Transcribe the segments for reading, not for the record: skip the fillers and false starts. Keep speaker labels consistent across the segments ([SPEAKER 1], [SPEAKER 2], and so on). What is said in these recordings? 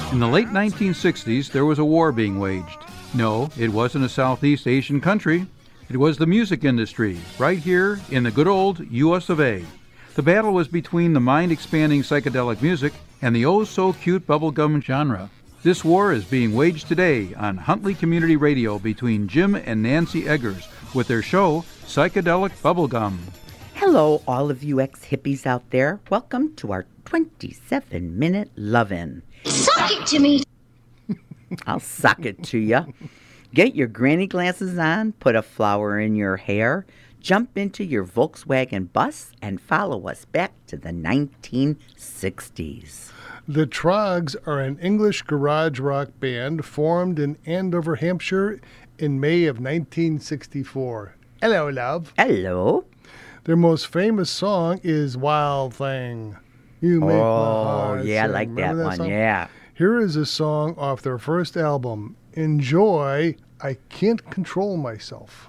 [SPEAKER 1] In the late 1960s, there was a war being waged. No, it wasn't a Southeast Asian country. It was the music industry, right here in the good old U.S. of A. The battle was between the mind-expanding psychedelic music and the oh-so-cute bubblegum genre. This war is being waged today on Huntley Community Radio between Jim and Nancy Eggers with their show, Psychedelic Bubblegum.
[SPEAKER 2] Hello, all of you ex-hippies out there. Welcome to our 27-minute love-in.
[SPEAKER 3] Suck it to me.
[SPEAKER 2] I'll suck it to you. Get your granny glasses on, put a flower in your hair, jump into your Volkswagen bus, and follow us back to the 1960s.
[SPEAKER 4] The Troggs are an English garage rock band formed in Andover, Hampshire in May of 1964. Hello, love.
[SPEAKER 2] Hello.
[SPEAKER 4] Their most famous song is Wild Thing. You make my heart
[SPEAKER 2] yeah, I
[SPEAKER 4] sing.
[SPEAKER 2] like that
[SPEAKER 4] Remember
[SPEAKER 2] one,
[SPEAKER 4] song?
[SPEAKER 2] yeah.
[SPEAKER 4] Here is a song off their first album, Enjoy, I Can't Control Myself.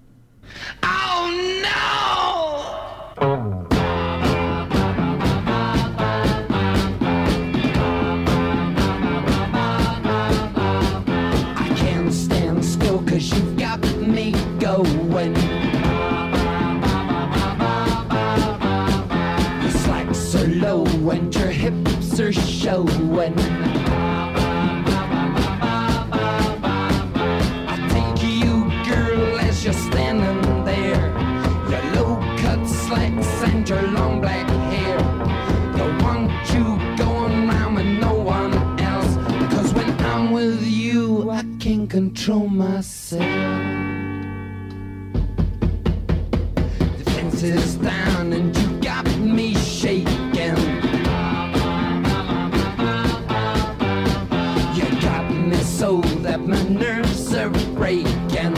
[SPEAKER 3] Oh, no!
[SPEAKER 5] I can't stand still 'cause you've got me going. Your slacks are low and your hips are showing. I take you, girl, as you're standing there. Your low-cut slacks and your long black hair. Don't want you going round with no one else. 'Cause when I'm with you, I can't control myself. The fence is down and you got me shaking. You got me so that my nerves are breaking.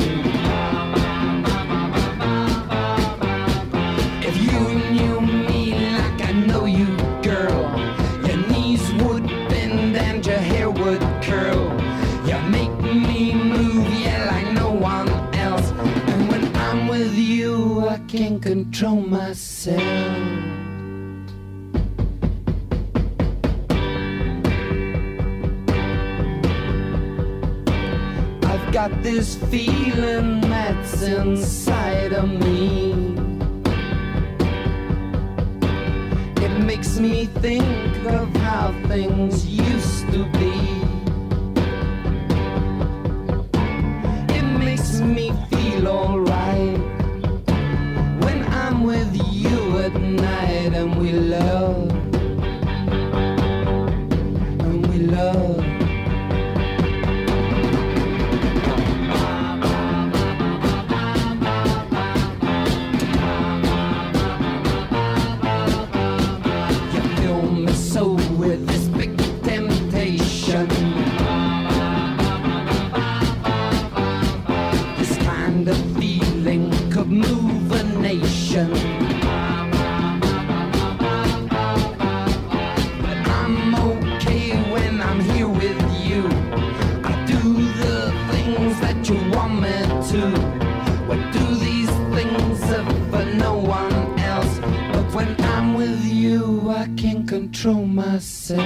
[SPEAKER 5] If you knew me like I know you, girl, your knees would bend and your hair would curl. You make me move, yeah, like no one else. And when I'm with you, I can't control myself. I've got this feeling that's inside of me. It makes me think of how things used to be. It makes me feel alright when I'm with you at night and we love. And we love. You fill me so with this big temptation. This kind of feeling could move a nation. But I'm okay when I'm here with you. I do the things that you want me to. We do these things for no one else. But when I'm with you, I can't control myself.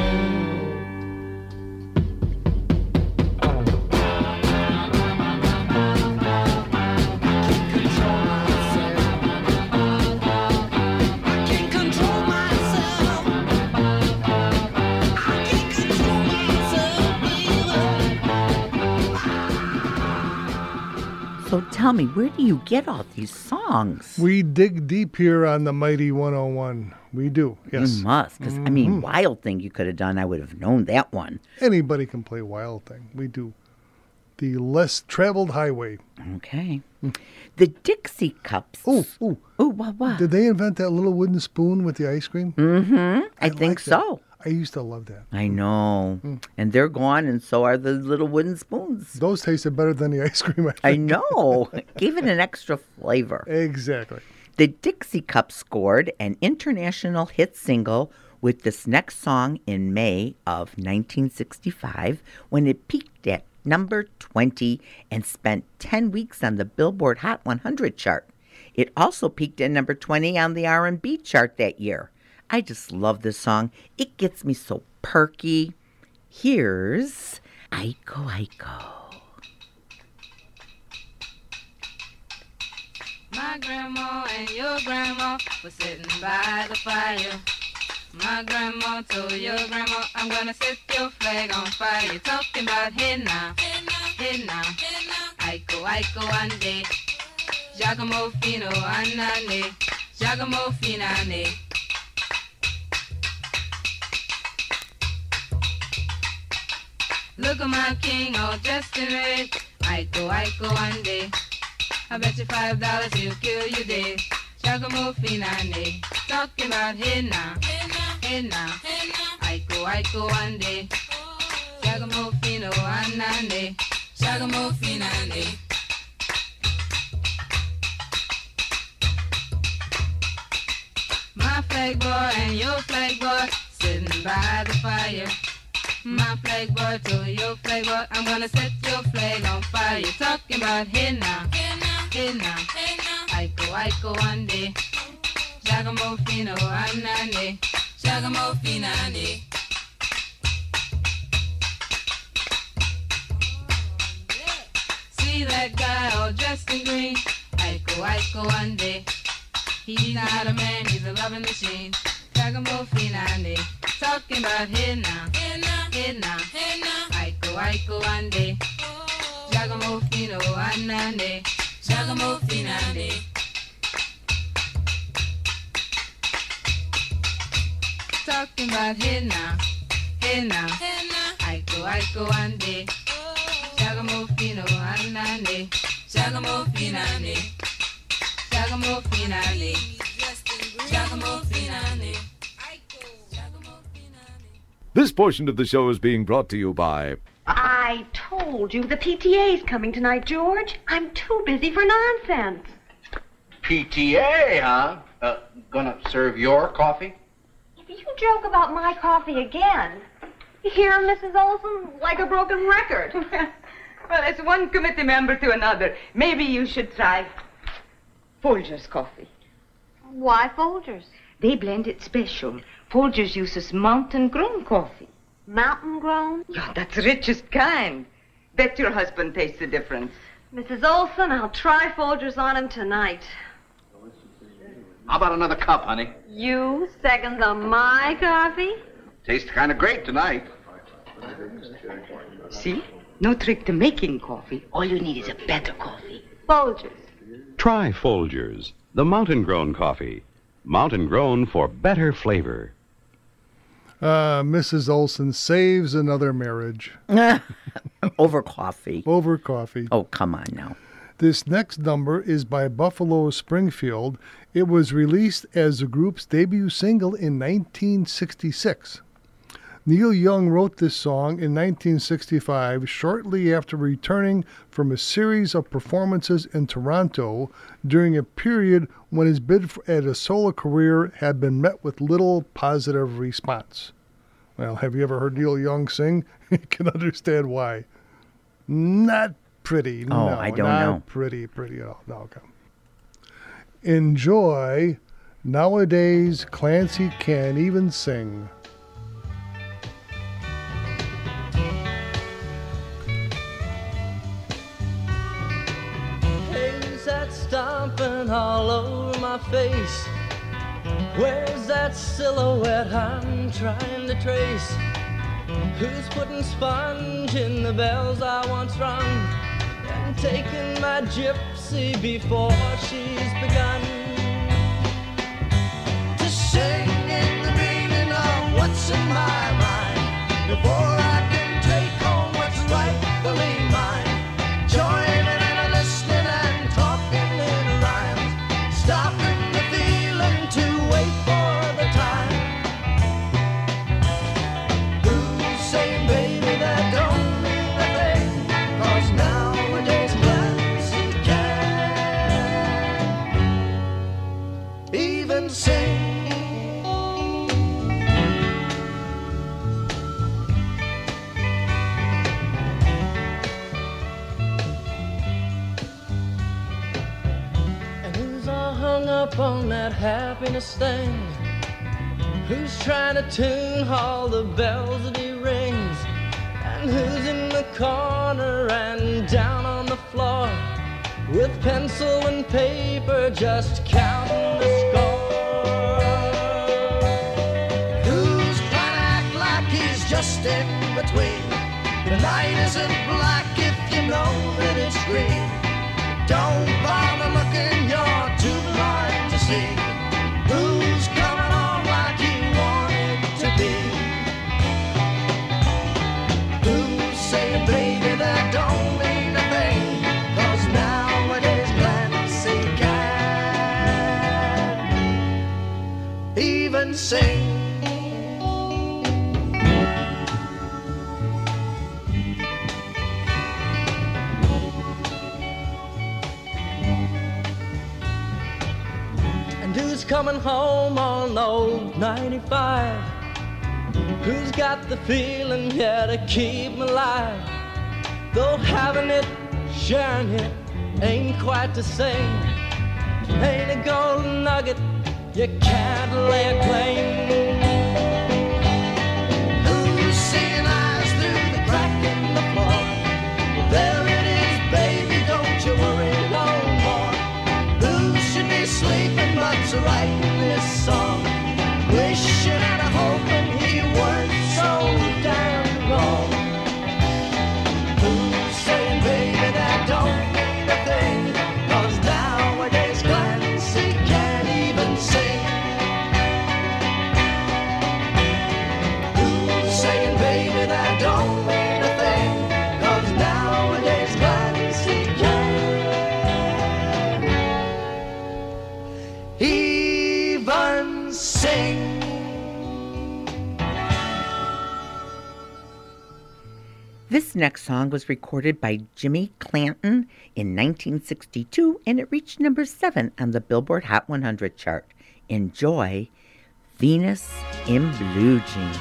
[SPEAKER 2] So tell me, where do you get all these songs?
[SPEAKER 4] We dig deep here on the Mighty 101. We do, yes.
[SPEAKER 2] You must, because, I mean, Wild Thing you could have done, I would have known that one.
[SPEAKER 4] Anybody can play Wild Thing. We do. The Less Traveled Highway.
[SPEAKER 2] Okay. The Dixie Cups.
[SPEAKER 4] Oh,
[SPEAKER 2] Ooh, what?
[SPEAKER 4] did they invent that little wooden spoon with the ice cream?
[SPEAKER 2] Mm-hmm. I think
[SPEAKER 4] like that.
[SPEAKER 2] so.
[SPEAKER 4] I used to love that.
[SPEAKER 2] I know. And they're gone, and so are the little wooden spoons.
[SPEAKER 4] Those tasted better than the ice cream, I think.
[SPEAKER 2] I know. Gave it an extra flavor.
[SPEAKER 4] Exactly.
[SPEAKER 2] The Dixie Cups scored an international hit single with this next song in May of 1965 when it peaked at number 20 and spent 10 weeks on the Billboard Hot 100 chart. It also peaked at number 20 on the R&B chart that year. I just love this song. It gets me so perky, Here's Aiko Aiko.
[SPEAKER 6] My grandma and your grandma were sitting by the fire. My grandma told your grandma, I'm gonna set your flag on fire. You're talking about hey now, hey now, Aiko Aiko ande, Giacomo Fino anane, Giacomo Finane. Look at my king all dressed in red, Aiko Aiko ande. I bet you $5 he'll kill you dead. Giacomo Finane, talking about hey now, hey now, Aiko Aiko ande, Giacomo Fino anane, Giacomo Finane. My flag boy and your flag boy sitting by the fire. My flag boy to your flag boy, I'm gonna set your flag on fire. You're talking about hey now, hey now, Aiko Aiko ande, Giacomo Fino anane, Giacomo Finane. See that guy all dressed in green, Aiko Aiko ande. He's not a man, he's a loving machine. Giacomo Finane, talking about hey now, hey now, Aiko Aiko ande, Giacomo Fino anane, Giacomo Finane. Talking about hey now, Aiko Aiko ande, Giacomo Fino anane, Giacomo Finane, Giacomo Finane, Giacomo Finane.
[SPEAKER 7] This portion of the show is being brought to you by...
[SPEAKER 8] I told you the PTA's coming tonight, George. I'm too busy for nonsense.
[SPEAKER 9] PTA, huh? Gonna serve your coffee?
[SPEAKER 8] If you joke about my coffee again, you hear, Mrs. Olson, like a broken record.
[SPEAKER 10] Well, it's one committee member to another. Maybe you should try Folger's coffee.
[SPEAKER 8] Why Folgers?
[SPEAKER 10] They blend it special. Folgers uses mountain-grown coffee.
[SPEAKER 8] Mountain-grown?
[SPEAKER 10] Yeah, that's the richest kind. Bet your husband tastes the difference.
[SPEAKER 8] Mrs. Olson, I'll try Folgers on him tonight.
[SPEAKER 9] How about another cup, honey?
[SPEAKER 8] You second my coffee?
[SPEAKER 9] Tastes kind of great tonight.
[SPEAKER 10] See? No trick to making coffee. All you need is a better coffee.
[SPEAKER 8] Folgers.
[SPEAKER 11] Try Folgers, the mountain-grown coffee. Mountain-grown for better flavor.
[SPEAKER 4] Mrs. Olson saves another marriage.
[SPEAKER 2] Over coffee.
[SPEAKER 4] Over coffee.
[SPEAKER 2] Oh, come on now.
[SPEAKER 4] This next number is by Buffalo Springfield. It was released as the group's debut single in 1966. Neil Young wrote this song in 1965, shortly after returning from a series of performances in Toronto during a period when his bid at a solo career had been met with little positive response. Well, have you ever heard Neil Young sing? You can understand why. Not pretty.
[SPEAKER 2] Oh,
[SPEAKER 4] no,
[SPEAKER 2] I don't
[SPEAKER 4] not
[SPEAKER 2] know.
[SPEAKER 4] Pretty at all. No, okay. Enjoy. Nowadays, Clancy can't even sing.
[SPEAKER 12] Stomping all over my face. Where's that silhouette I'm trying to trace? Who's putting sponge in the bells I once rung and taking my gypsy before she's begun to sing in the meaning of what's in my mind before I can take home what's rightfully mine? Joining and listening and talking in rhymes, stopping the feeling to wait for the time. Who's saying, baby, that don't mean a thing? 'Cause nowadays Clancy can't even sing. Hung up on that happiness thing. Who's trying to tune all the bells that he rings? And who's in the corner and down on the floor with pencil and paper just counting the score?
[SPEAKER 5] Who's trying to act like he's just in between? The night isn't black if you know that it's green. Don't bother looking, you're too blind to see who's coming on like you wanted to be. Who's saying, baby, that don't mean a thing, 'cause nowadays Clancy can't even sing.
[SPEAKER 12] Who's coming home on old 95? Who's got the feeling, yeah, to keep me alive? Though having it, sharing it, ain't quite the same. Ain't a golden nugget, you can't lay a claim.
[SPEAKER 5] Who's seeing eyes through the crack in the floor? There it is, baby, don't you worry no more. Who should be sleeping but's writing this song, wishing and hoping he weren't so damn wrong. Who's saying, baby, that don't mean a thing, 'cause nowadays Clancy can't even sing. Who's saying, baby, that don't mean a thing, 'cause nowadays Clancy can't even sing.
[SPEAKER 2] This next song was recorded by Jimmy Clanton in 1962, and it reached number 7 on the Billboard Hot 100 chart. Enjoy Venus in Blue Jeans.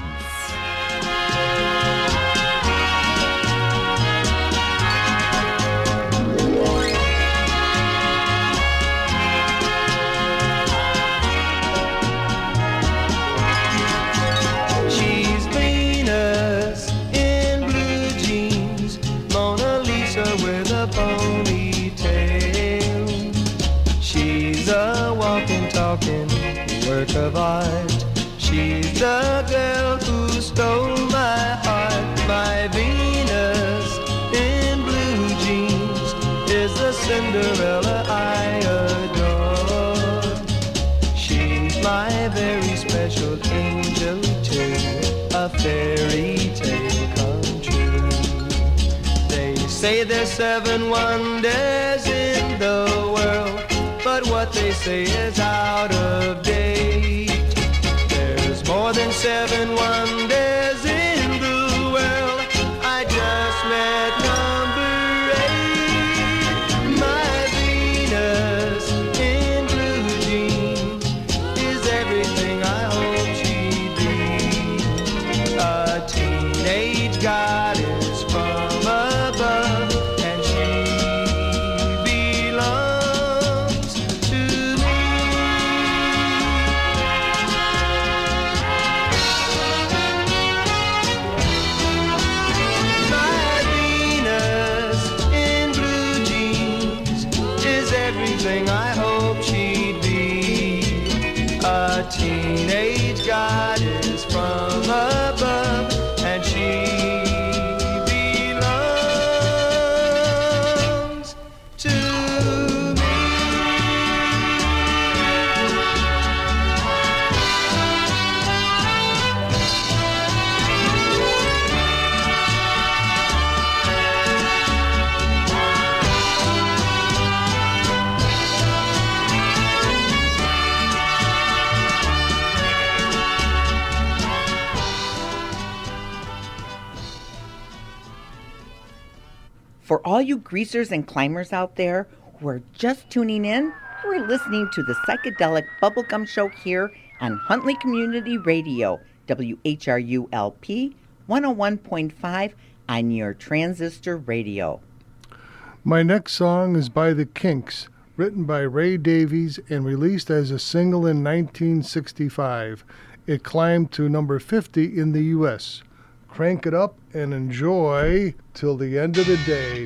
[SPEAKER 13] She's Venus in blue jeans, Mona Lisa with a ponytail. She's a walking, talking work of art. She's the girl who stole my heart. My Venus in blue jeans is the Cinderella I adore. She's my very special angel too, a fairy tale come true. They say there's 7 wonders in the world, but what they say is out of date. There's more than 7 wonders in the world. I just met number 8. My Venus in blue jeans is everything I hope she'd be. A teenage goddess from above, and she belongs to me. My Venus in blue jeans is everything I hope she'd be. A teenage goddess from above, and she belongs to me.
[SPEAKER 2] For all you greasers and climbers out there who are just tuning in, we're listening to the Psychedelic Bubblegum Show here on Huntley Community Radio, WHRU-LP 101.5 on your transistor radio.
[SPEAKER 4] My next song is by the Kinks, written by Ray Davies and released as a single in 1965. It climbed to number 50 in the U.S. crank it up and enjoy till the end of the day.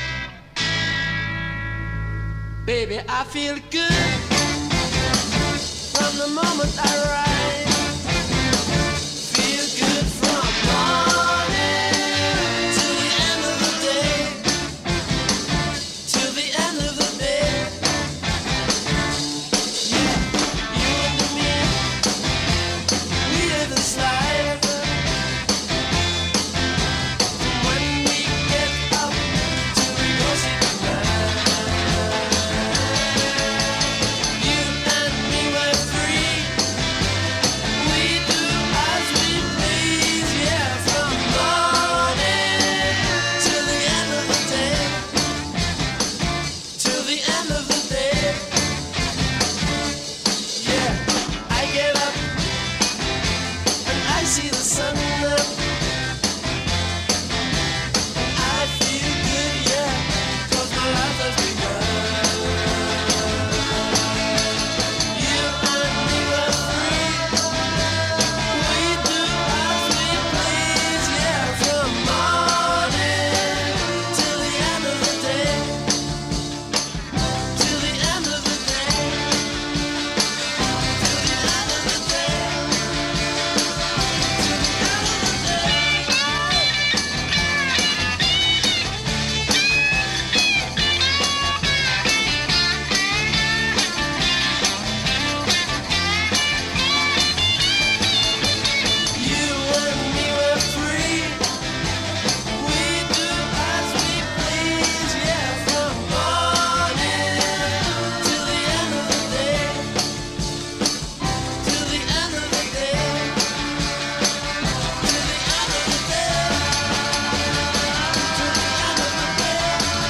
[SPEAKER 13] Baby, I feel good from the moment I rise. Feel good from morning till the end of the day. Till the end of the day. Yeah, you and me, we live this life. When we get up till we go see goodbye. You and me were free. We do as we please, yeah, from morning till the end of the day. Till the end of the day. Yeah, I get up and I see the sun up. I feel good, yeah, 'cause my life has begun. You and me were free. We do as we please, yeah, from morning till the end of the day. Till the end of the day. Till the end of the day. You and me were free. We do as we please, yeah, from morning till the end of the day. Till the end of the day. Till the end of the day. Till the end of the day.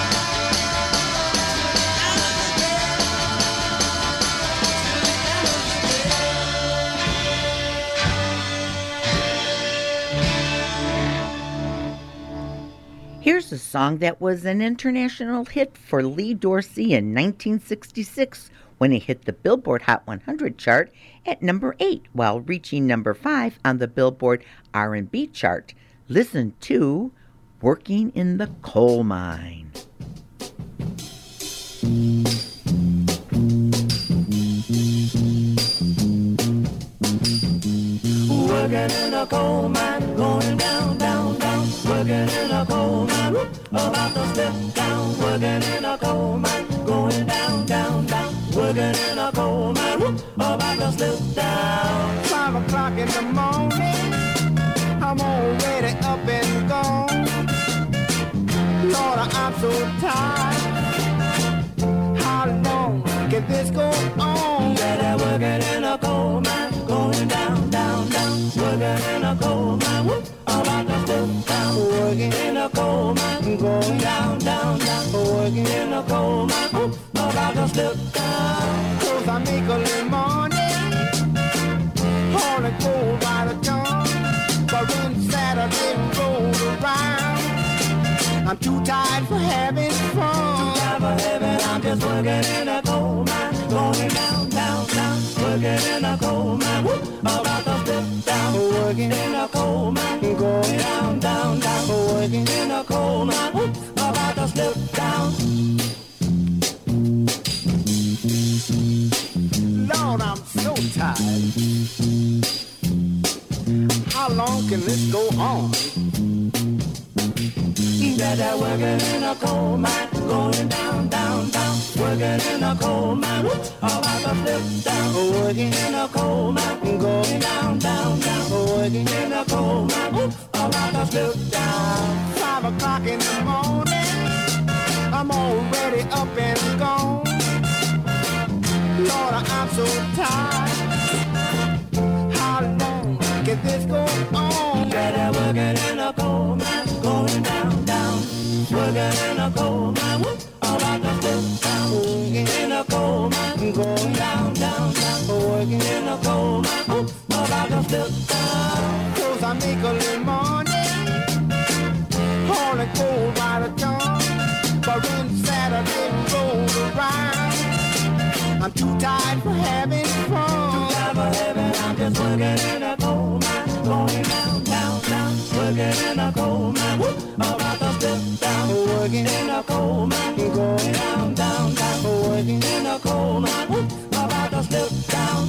[SPEAKER 2] Here's a song that was an international hit for Lee Dorsey in 1966 when it hit the Billboard Hot 100 chart at number 8 while reaching number 5 on the Billboard R&B chart. Listen to Working in the Coal Mine.
[SPEAKER 13] Working in a coal mine, going down, down, down. Working in a coal mine, whoop, about to step down. Working in a coal mine, going down, down, down. Working in a coal mine, whoop, about to slip down. 5 o'clock in the morning, I'm already up and gone. Lord, I'm so tired. How long can this go on? Better working in a coal mine, going down, down, down. Working in a coal mine, whoop, about to step down. Working in a coal mine, going down, down, down. Working in a coal mine, whoop, about to step down. 'Cause I make a little money, hauling coal by the ton. But when Saturday rolls around, I'm too tired for having fun. Too tired for having, I'm just working in a coal mine, going down, down, down. Working in a coal mine, whoop, about to step down. Working in a coal mine, going down, down, down. Working in a coal mine, whoop, about to step down. Lord, I'm so tired. How long can this go on? Better working in a coal mine, going down, down, down. Working in a coal mine, whoop, about to slip down. Working in a coal mine, going down, down, down. Working in a coal mine, whoop, about to slip down. 5 o'clock in the morning, I'm already up and gone. Lord, I'm so tired. How long can this go on? Better working in a coal mine, going down, down. Working in a coal mine, whoop, about to slip down. Working in a coal mine, going down, down, down. Working in a coal mine, whoop, about to slip down. 'Cause I make a little money, hauling coal by the ton. But when Saturday rolls around, I'm too tired for having fun. Too tired for having, I'm just working in a coal mine, going down, down, down. working in a coal mine. About to step down, working in a coal mine. Going down, down, down, working in a coal mine. About to step down.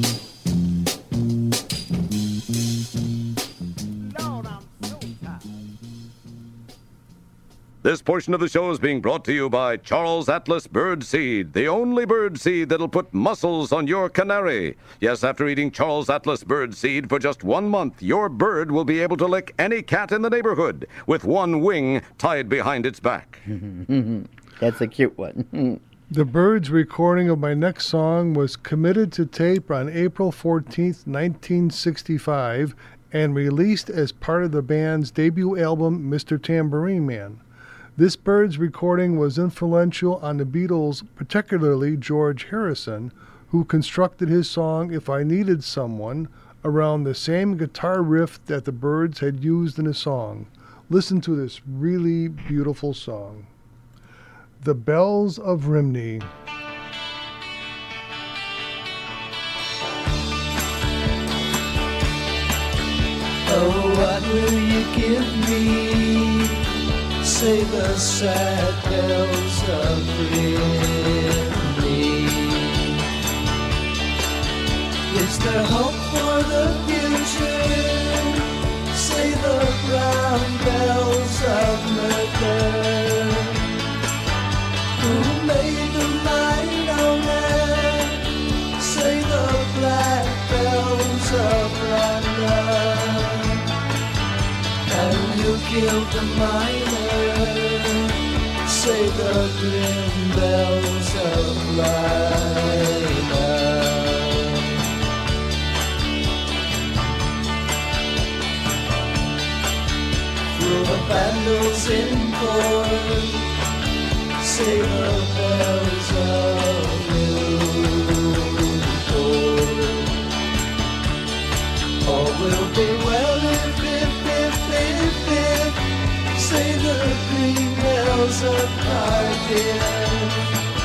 [SPEAKER 7] This portion of the show is being brought to you by Charles Atlas Bird Seed, the only bird seed that'll put muscles on your canary. Yes, after eating Charles Atlas Bird Seed for just 1 month, your bird will be able to lick any cat in the neighborhood with one wing tied behind its back.
[SPEAKER 2] That's a cute one.
[SPEAKER 4] The Byrds' recording of my next song was committed to tape on April 14th, 1965, and released as part of the band's debut album, Mr. Tambourine Man. This Byrds recording was influential on the Beatles, particularly George Harrison, who constructed his song If I Needed Someone around the same guitar riff that the Byrds had used in the song. Listen to this really beautiful song. The Bells of Rimney.
[SPEAKER 12] Oh, what will you give me? Say the sad bells of Rimney. Is there hope for the future? Say the brown bells of Mercer. Who made the mighty man? Say the black bells of London. And who killed the miner? Say the grim bells of Lydon. Through the vandals in corn, say the bells of Newport. All will be well if say the green bells of Cardiff.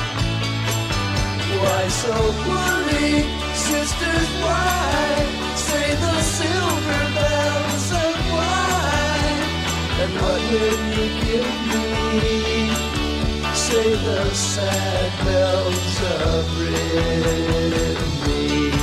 [SPEAKER 12] Why so worried, sisters, why? Say the silver bells of wine. And what will you give me? Say the sad bells of Rimney.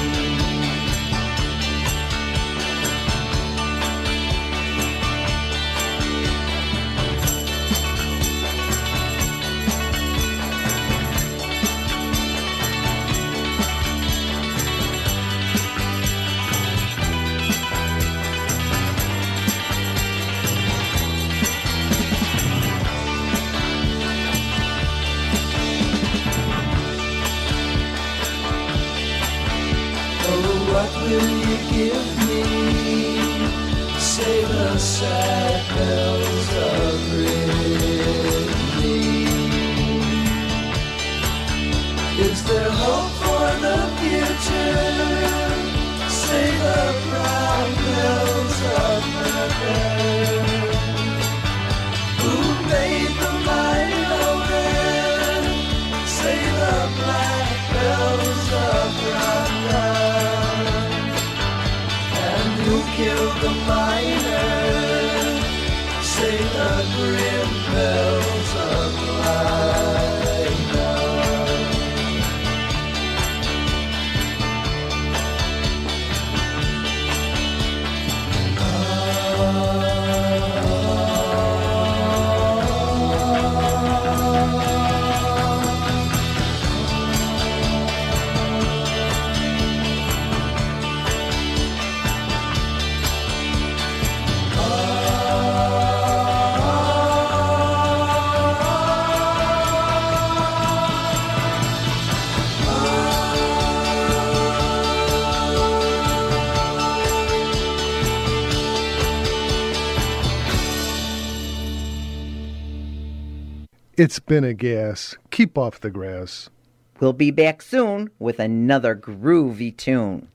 [SPEAKER 12] What will you give me? Say the sad bells of Rimney. Is there hope for the future? Say the brown bells of Mercer. Who made the mighty open? Say the black bells of London. Who killed the miner? Say the grim bells of Lydon.
[SPEAKER 4] It's been a gas. Keep off the grass.
[SPEAKER 2] We'll be back soon with another groovy tune.